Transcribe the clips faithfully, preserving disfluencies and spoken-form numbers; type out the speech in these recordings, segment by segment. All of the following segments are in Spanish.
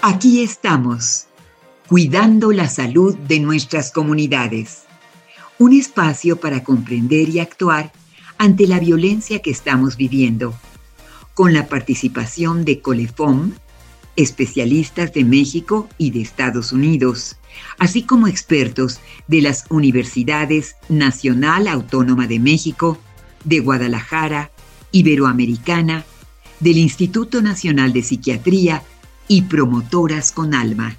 Aquí estamos, cuidando la salud de nuestras comunidades. Un espacio para comprender y actuar ante la violencia que estamos viviendo, con la participación de Colefom, especialistas de México y de Estados Unidos, así como expertos de las Universidades Nacional Autónoma de México, de Guadalajara, Iberoamericana, del Instituto Nacional de Psiquiatría y Promotoras con Alma.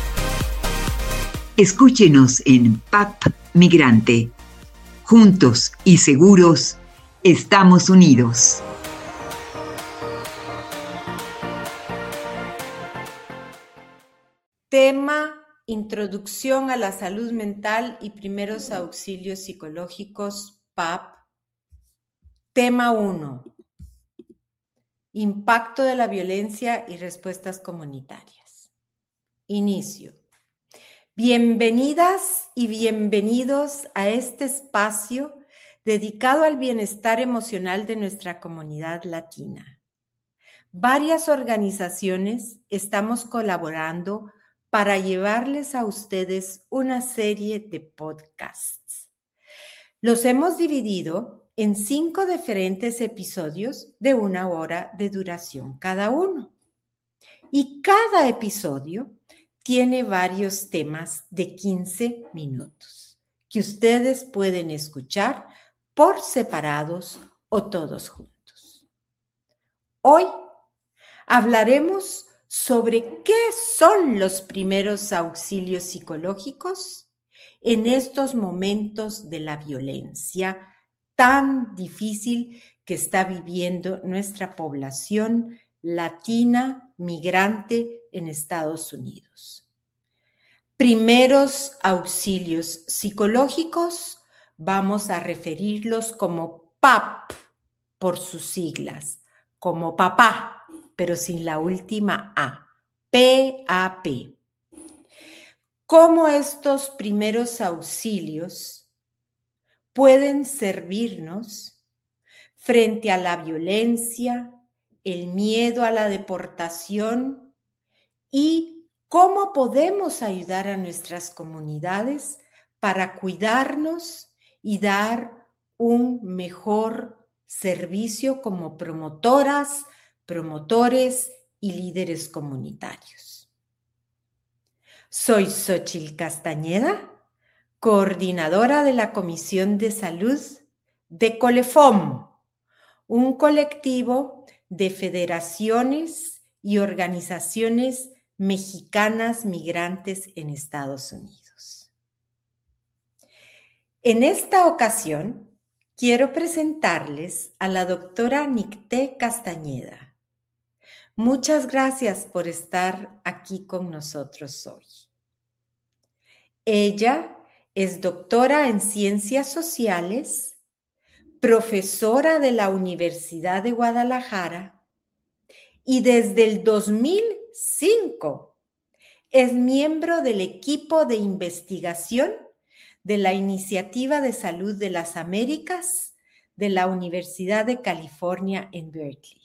Escúchenos en P A P Migrante. Juntos y seguros, estamos unidos. Tema: Introducción a la salud mental y primeros auxilios psicológicos, P A P. Tema uno. Impacto de la violencia y respuestas comunitarias. Inicio. Bienvenidas y bienvenidos a este espacio dedicado al bienestar emocional de nuestra comunidad latina. Varias organizaciones estamos colaborando para llevarles a ustedes una serie de podcasts. Los hemos dividido en cinco diferentes episodios de una hora de duración cada uno. Y cada episodio tiene varios temas de quince minutos que ustedes pueden escuchar por separados o todos juntos. Hoy hablaremos sobre qué son los primeros auxilios psicológicos en estos momentos de la violencia tan difícil que está viviendo nuestra población latina migrante en Estados Unidos. Primeros auxilios psicológicos, vamos a referirlos como P A P por sus siglas, como papá, pero sin la última A, P A P. ¿Cómo estos primeros auxilios pueden servirnos frente a la violencia, el miedo a la deportación y cómo podemos ayudar a nuestras comunidades para cuidarnos y dar un mejor servicio como promotoras, promotores y líderes comunitarios? Soy Xóchitl Castañeda, coordinadora de la Comisión de Salud de Colefom, un colectivo de federaciones y organizaciones mexicanas migrantes en Estados Unidos. En esta ocasión, quiero presentarles a la doctora Nicté Castañeda. Muchas gracias por estar aquí con nosotros hoy. Ella es doctora en Ciencias Sociales, profesora de la Universidad de Guadalajara y desde el dos mil cinco es miembro del equipo de investigación de la Iniciativa de Salud de las Américas de la Universidad de California en Berkeley.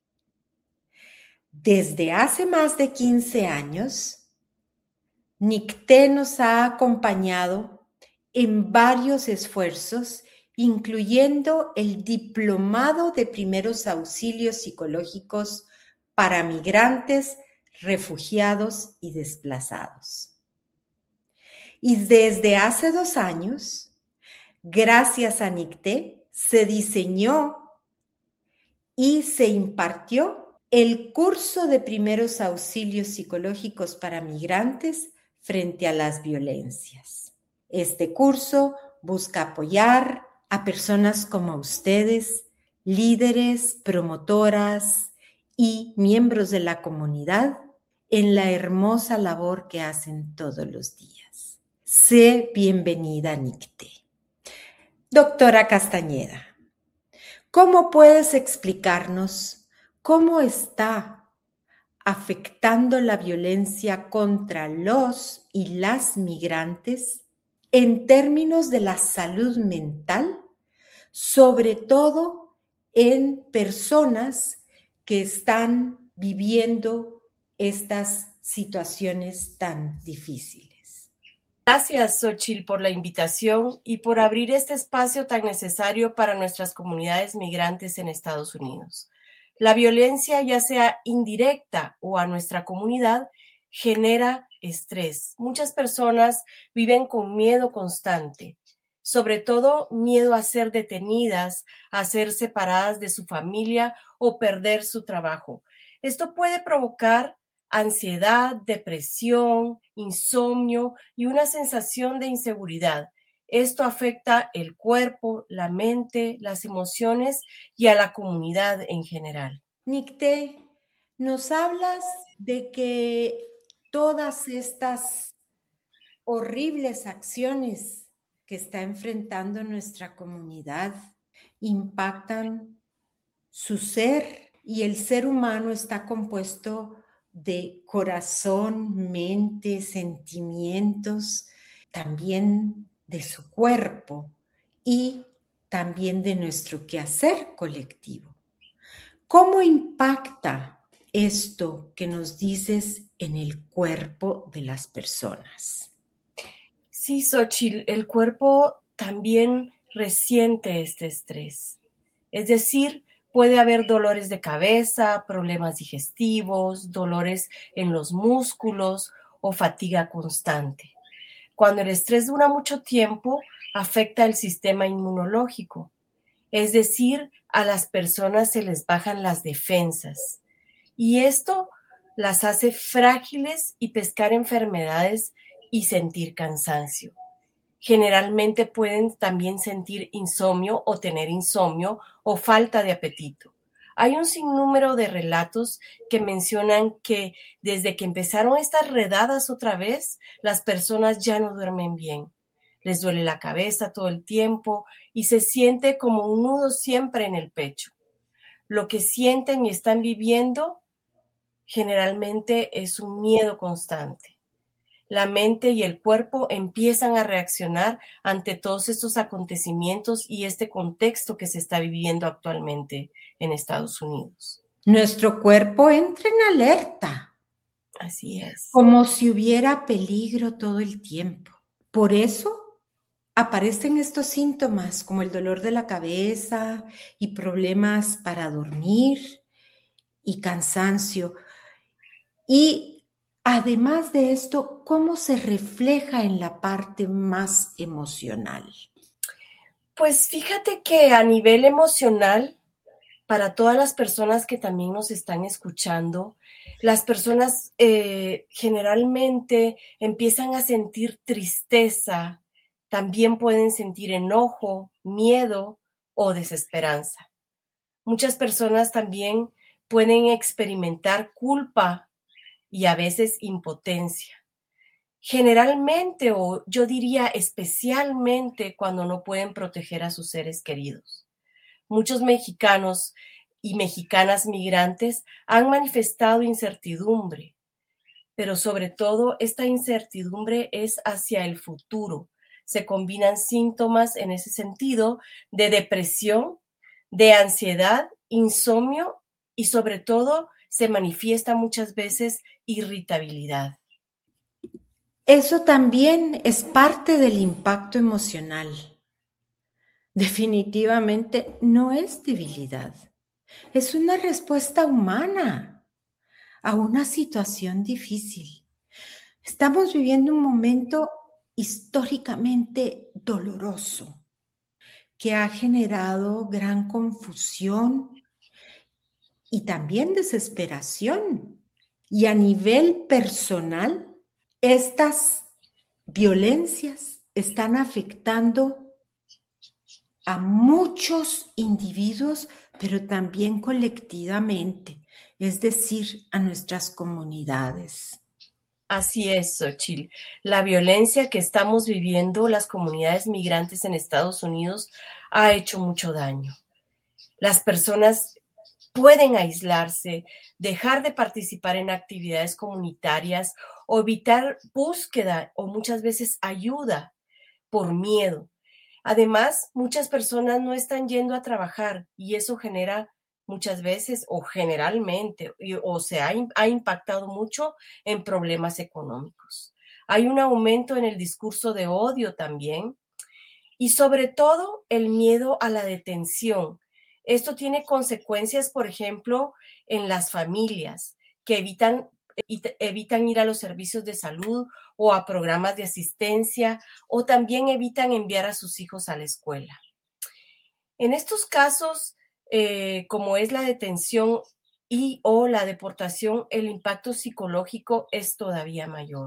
Desde hace más de quince años, Nicté nos ha acompañado en varios esfuerzos, incluyendo el Diplomado de Primeros Auxilios Psicológicos para Migrantes, Refugiados y Desplazados. Y desde hace dos años, gracias a Nicté, se diseñó y se impartió el curso de primeros auxilios psicológicos para migrantes frente a las violencias. Este curso busca apoyar a personas como ustedes, líderes, promotoras y miembros de la comunidad en la hermosa labor que hacen todos los días. Sé bienvenida, Nicté. Doctora Castañeda, ¿cómo puedes explicarnos cómo está afectando la violencia contra los y las migrantes en términos de la salud mental, sobre todo en personas que están viviendo estas situaciones tan difíciles. Gracias, Xochitl, por la invitación y por abrir este espacio tan necesario para nuestras comunidades migrantes en Estados Unidos. La violencia, ya sea indirecta o a nuestra comunidad, genera estrés. Muchas personas viven con miedo constante, sobre todo miedo a ser detenidas, a ser separadas de su familia o perder su trabajo. Esto puede provocar ansiedad, depresión, insomnio y una sensación de inseguridad. Esto afecta el cuerpo, la mente, las emociones y a la comunidad en general. Nicté, nos hablas de que todas estas horribles acciones que está enfrentando nuestra comunidad impactan su ser, y el ser humano está compuesto de corazón, mente, sentimientos, también de su cuerpo y también de nuestro quehacer colectivo. ¿Cómo impacta esto que nos dices en el cuerpo de las personas? Sí, Xochitl, el cuerpo también resiente este estrés. Es decir, puede haber dolores de cabeza, problemas digestivos, dolores en los músculos o fatiga constante. Cuando el estrés dura mucho tiempo, afecta el sistema inmunológico. Es decir, a las personas se les bajan las defensas. Y esto las hace frágiles y pescar enfermedades y sentir cansancio. Generalmente pueden también sentir insomnio o tener insomnio o falta de apetito. Hay un sinnúmero de relatos que mencionan que desde que empezaron estas redadas otra vez, las personas ya no duermen bien. Les duele la cabeza todo el tiempo y se siente como un nudo siempre en el pecho. Lo que sienten y están viviendo generalmente es un miedo constante. La mente y el cuerpo empiezan a reaccionar ante todos estos acontecimientos y este contexto que se está viviendo actualmente en Estados Unidos. Nuestro cuerpo entra en alerta. Así es. Como si hubiera peligro todo el tiempo. Por eso aparecen estos síntomas como el dolor de la cabeza y problemas para dormir y cansancio. Y además de esto, ¿cómo se refleja en la parte más emocional? Pues fíjate que a nivel emocional, para todas las personas que también nos están escuchando, las personas eh, generalmente empiezan a sentir tristeza, también pueden sentir enojo, miedo o desesperanza. Muchas personas también pueden experimentar culpa y a veces impotencia. Generalmente, o yo diría especialmente, cuando no pueden proteger a sus seres queridos. Muchos mexicanos y mexicanas migrantes han manifestado incertidumbre, pero sobre todo esta incertidumbre es hacia el futuro. Se combinan síntomas en ese sentido de depresión, de ansiedad, insomnio y sobre todo se manifiesta muchas veces irritabilidad. Eso también es parte del impacto emocional. Definitivamente no es debilidad, es una respuesta humana a una situación difícil. Estamos viviendo un momento históricamente doloroso que ha generado gran confusión y también desesperación. Y a nivel personal, estas violencias están afectando a muchos individuos, pero también colectivamente, es decir, a nuestras comunidades. Así es, Xochitl. La violencia que estamos viviendo las comunidades migrantes en Estados Unidos ha hecho mucho daño. Las personas pueden aislarse, dejar de participar en actividades comunitarias o evitar búsqueda o muchas veces ayuda por miedo. Además, muchas personas no están yendo a trabajar y eso genera muchas veces o generalmente, o se ha, ha impactado mucho en problemas económicos. Hay un aumento en el discurso de odio también y sobre todo el miedo a la detención. Esto tiene consecuencias, por ejemplo, en las familias que evitan, evitan ir a los servicios de salud o a programas de asistencia o también evitan enviar a sus hijos a la escuela. En estos casos, eh, como es la detención y o la deportación, el impacto psicológico es todavía mayor.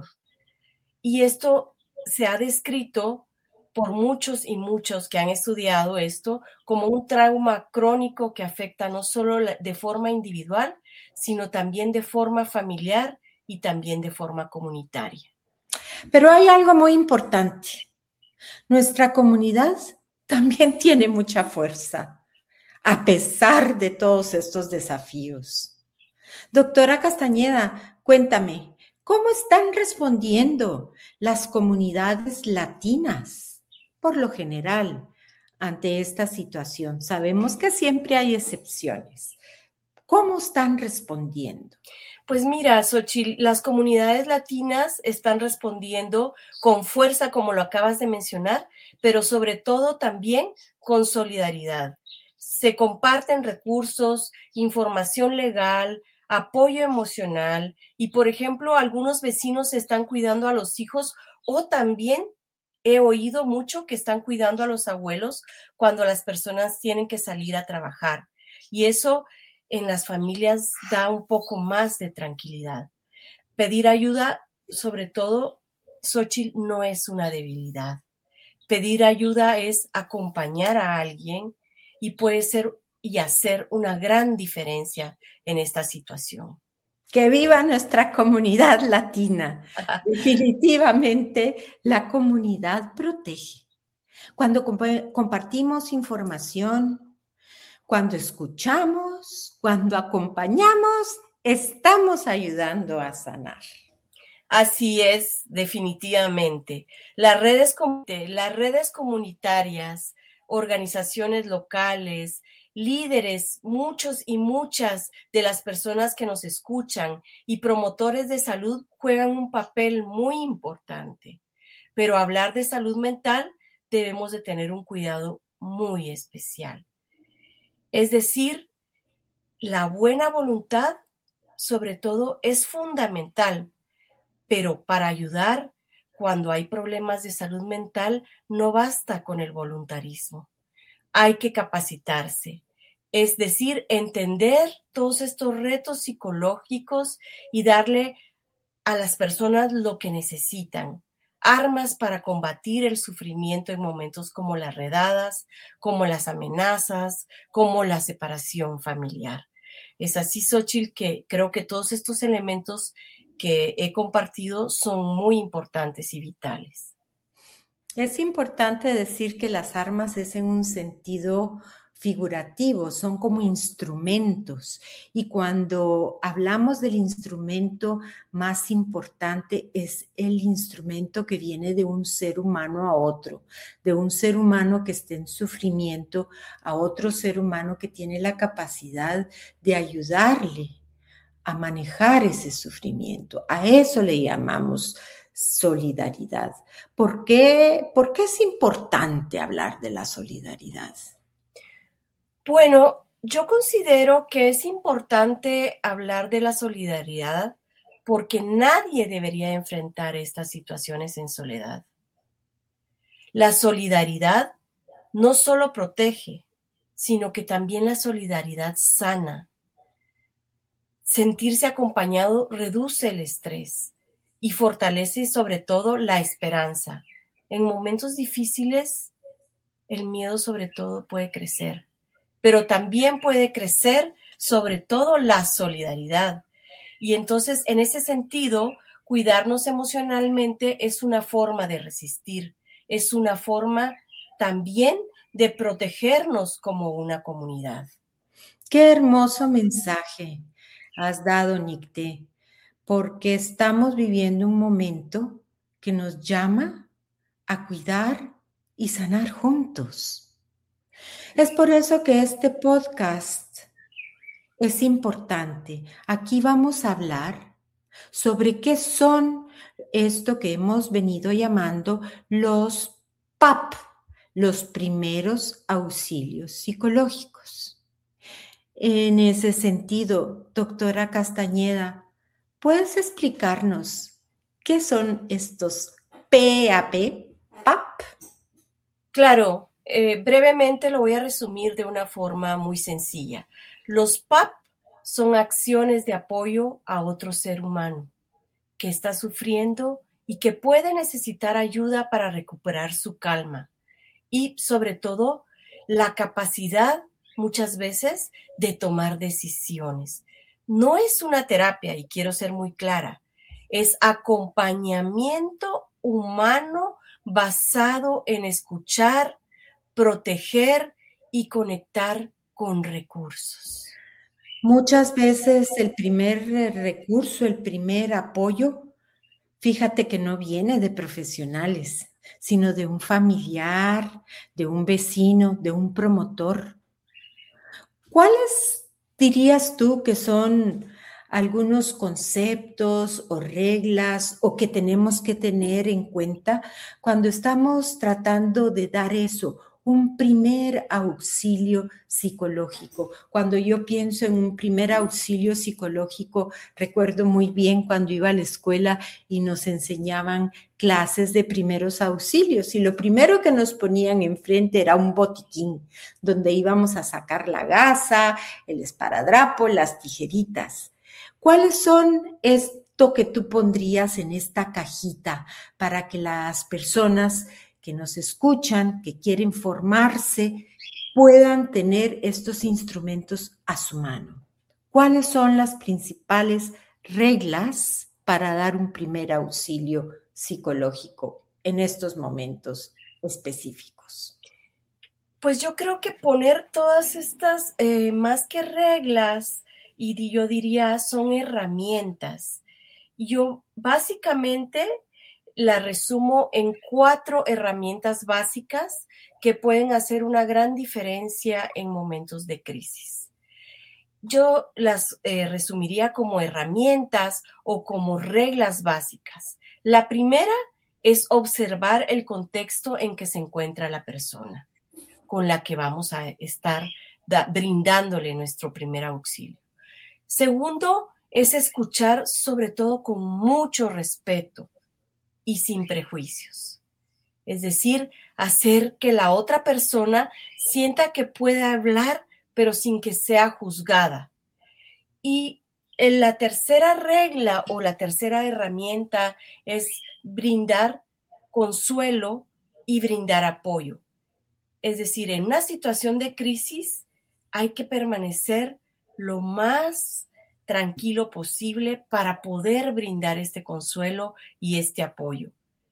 Y esto se ha descrito por muchos y muchos que han estudiado esto como un trauma crónico que afecta no solo de forma individual, sino también de forma familiar y también de forma comunitaria. Pero hay algo muy importante. Nuestra comunidad también tiene mucha fuerza, a pesar de todos estos desafíos. Doctora Castañeda, cuéntame, ¿cómo están respondiendo las comunidades latinas, por lo general, ante esta situación? Sabemos que siempre hay excepciones. ¿Cómo están respondiendo? Pues mira, Xochitl, las comunidades latinas están respondiendo con fuerza, como lo acabas de mencionar, pero sobre todo también con solidaridad. Se comparten recursos, información legal, apoyo emocional y, por ejemplo, algunos vecinos están cuidando a los hijos o también he oído mucho que están cuidando a los abuelos cuando las personas tienen que salir a trabajar. Y eso en las familias da un poco más de tranquilidad. Pedir ayuda, sobre todo, Xochitl, no es una debilidad. Pedir ayuda es acompañar a alguien y puede ser y hacer una gran diferencia en esta situación. ¡Que viva nuestra comunidad latina! Definitivamente, la comunidad protege. Cuando comp- compartimos información, cuando escuchamos, cuando acompañamos, estamos ayudando a sanar. Así es, definitivamente. Las redes, las redes comunitarias, organizaciones locales, líderes, muchos y muchas de las personas que nos escuchan y promotores de salud juegan un papel muy importante. Pero hablar de salud mental debemos de tener un cuidado muy especial. Es decir, la buena voluntad, sobre todo, es fundamental, pero para ayudar cuando hay problemas de salud mental no basta con el voluntarismo. Hay que capacitarse, es decir, entender todos estos retos psicológicos y darle a las personas lo que necesitan. Armas para combatir el sufrimiento en momentos como las redadas, como las amenazas, como la separación familiar. Es así, Xochitl, que creo que todos estos elementos que he compartido son muy importantes y vitales. Es importante decir que las armas es en un sentido figurativo, son como instrumentos. Y cuando hablamos del instrumento más importante, es el instrumento que viene de un ser humano a otro, de un ser humano que esté en sufrimiento a otro ser humano que tiene la capacidad de ayudarle a manejar ese sufrimiento. A eso le llamamos solidaridad. ¿Por qué, ¿Por qué es importante hablar de la solidaridad? Bueno, yo considero que es importante hablar de la solidaridad porque nadie debería enfrentar estas situaciones en soledad. La solidaridad no solo protege, sino que también la solidaridad sana. Sentirse acompañado reduce el estrés y fortalece sobre todo la esperanza. En momentos difíciles, el miedo sobre todo puede crecer, pero también puede crecer sobre todo la solidaridad. Y entonces, en ese sentido, cuidarnos emocionalmente es una forma de resistir, es una forma también de protegernos como una comunidad. Qué hermoso mensaje has dado, Nicté, porque estamos viviendo un momento que nos llama a cuidar y sanar juntos. Es por eso que este podcast Es importante. Aquí vamos a hablar sobre qué son esto que hemos venido llamando los P A P, los primeros auxilios psicológicos. En ese sentido, doctora Castañeda, ¿puedes explicarnos qué son estos P A P? P A P. Claro, eh, brevemente lo voy a resumir de una forma muy sencilla. Los P A P son acciones de apoyo a otro ser humano que está sufriendo y que puede necesitar ayuda para recuperar su calma y, sobre todo, la capacidad muchas veces de tomar decisiones. No es una terapia, y quiero ser muy clara, es acompañamiento humano basado en escuchar, proteger y conectar con recursos. Muchas veces el primer recurso, el primer apoyo, fíjate que no viene de profesionales, sino de un familiar, de un vecino, de un promotor. ¿Cuáles dirías tú que son algunos conceptos o reglas o que tenemos que tener en cuenta cuando estamos tratando de dar eso, un primer auxilio psicológico? Cuando yo pienso en un primer auxilio psicológico, recuerdo muy bien cuando iba a la escuela y nos enseñaban clases de primeros auxilios y lo primero que nos ponían enfrente era un botiquín donde íbamos a sacar la gasa, el esparadrapo, las tijeritas. ¿Cuáles son esto que tú pondrías en esta cajita para que las personas que nos escuchan, que quieren formarse, puedan tener estos instrumentos a su mano? ¿Cuáles son las principales reglas para dar un primer auxilio psicológico en estos momentos específicos? Pues yo creo que poner todas estas, eh, más que reglas, y yo diría son herramientas. Yo básicamente la resumo en cuatro herramientas básicas que pueden hacer una gran diferencia en momentos de crisis. Yo las eh, resumiría como herramientas o como reglas básicas. La primera es observar el contexto en que se encuentra la persona con la que vamos a estar da, brindándole nuestro primer auxilio. Segundo, es escuchar sobre todo con mucho respeto y sin prejuicios. Es decir, hacer que la otra persona sienta que puede hablar, pero sin que sea juzgada. Y en la tercera regla o la tercera herramienta es brindar consuelo y brindar apoyo. Es decir, en una situación de crisis hay que permanecer lo más tranquilo posible para poder brindar este consuelo y este apoyo.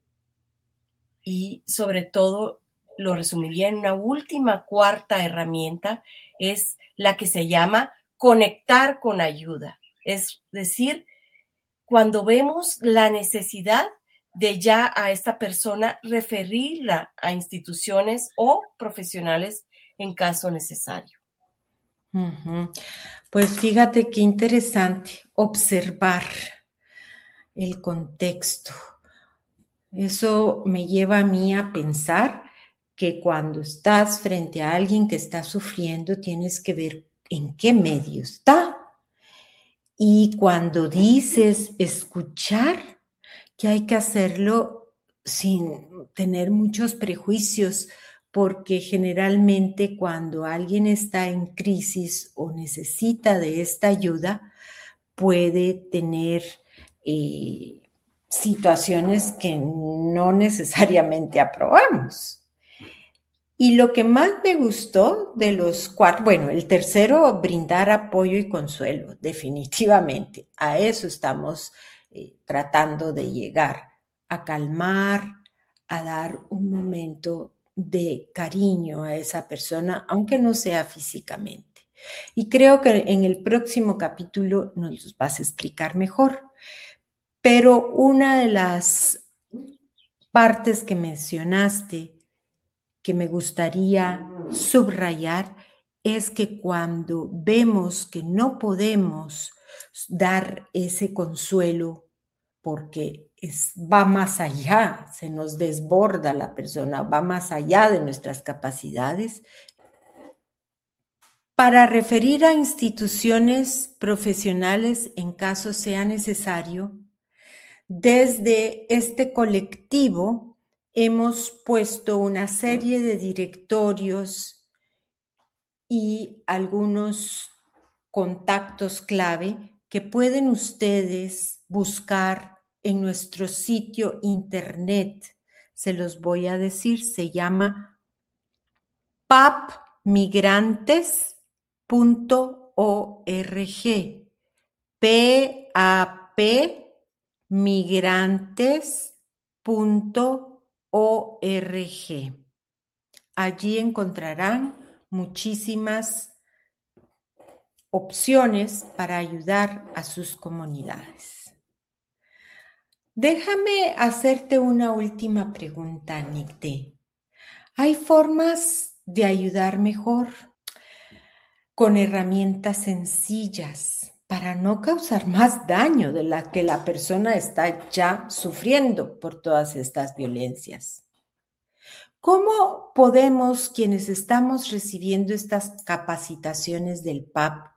Y sobre todo, lo resumiría en una última cuarta herramienta, es la que se llama conectar con ayuda. Es decir, cuando vemos la necesidad de ya a esta persona referirla a instituciones o profesionales en caso necesario. Uh-huh. Pues fíjate qué interesante observar el contexto. Eso me lleva a mí a pensar que cuando estás frente a alguien que está sufriendo, tienes que ver en qué medio está. Y cuando dices escuchar, que hay que hacerlo sin tener muchos prejuicios, porque generalmente cuando alguien está en crisis o necesita de esta ayuda, puede tener eh, situaciones que no necesariamente aprobamos. Y lo que más me gustó de los cuatro, bueno, el tercero, brindar apoyo y consuelo, definitivamente. A eso estamos eh, tratando de llegar, a calmar, a dar un momento de cariño a esa persona, aunque no sea físicamente. Y creo que en el próximo capítulo nos vas a explicar mejor. Pero una de las partes que mencionaste que me gustaría subrayar es que cuando vemos que no podemos dar ese consuelo porque es, va más allá, se nos desborda la persona, va más allá de nuestras capacidades, para referir a instituciones profesionales en caso sea necesario, desde este colectivo hemos puesto una serie de directorios y algunos contactos clave que pueden ustedes buscar en nuestro sitio internet. Se los voy a decir, se llama papmigrantes punto org, P A P migrantes punto org. Allí encontrarán muchísimas opciones para ayudar a sus comunidades. Déjame hacerte una última pregunta, Nicté. ¿Hay formas de ayudar mejor con herramientas sencillas para no causar más daño de la que la persona está ya sufriendo por todas estas violencias? ¿Cómo podemos, quienes estamos recibiendo estas capacitaciones del P A P,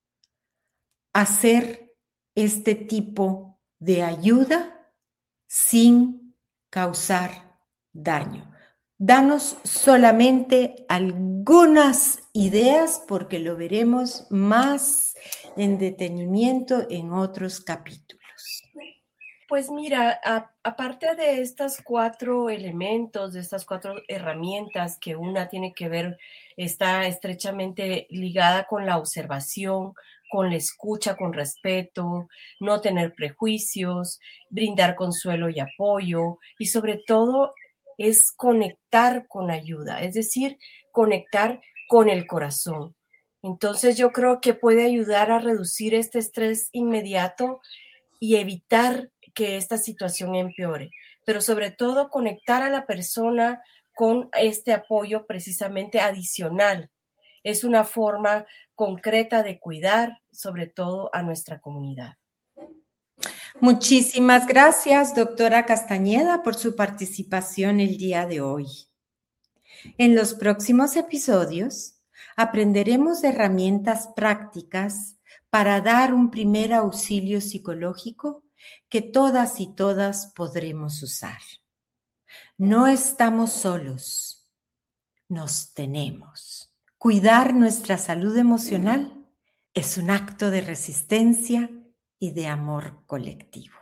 hacer este tipo de ayuda sin causar daño? Danos solamente algunas ideas porque lo veremos más en detenimiento en otros capítulos. Pues mira, a, aparte de estos cuatro elementos, de estas cuatro herramientas, que una tiene que ver, está estrechamente ligada con la observación, con la escucha con respeto, no tener prejuicios, brindar consuelo y apoyo, y sobre todo es conectar con ayuda, es decir, conectar con el corazón. Entonces yo creo que puede ayudar a reducir este estrés inmediato y evitar que esta situación empeore, pero sobre todo conectar a la persona con este apoyo precisamente adicional. Es una forma concreta de cuidar, sobre todo a nuestra comunidad. Muchísimas gracias, doctora Castañeda, por su participación el día de hoy. En los próximos episodios aprenderemos herramientas prácticas para dar un primer auxilio psicológico que todas y todas podremos usar. No estamos solos, nos tenemos. Cuidar nuestra salud emocional es un acto de resistencia y de amor colectivo.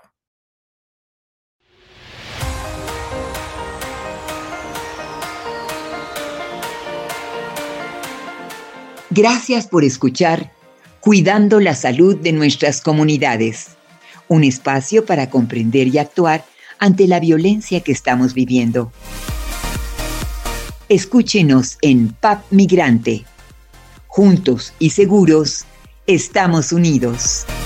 Gracias por escuchar Cuidando la Salud de Nuestras Comunidades, un espacio para comprender y actuar ante la violencia que estamos viviendo. Escúchenos en P A P Migrante. Juntos y seguros, estamos unidos.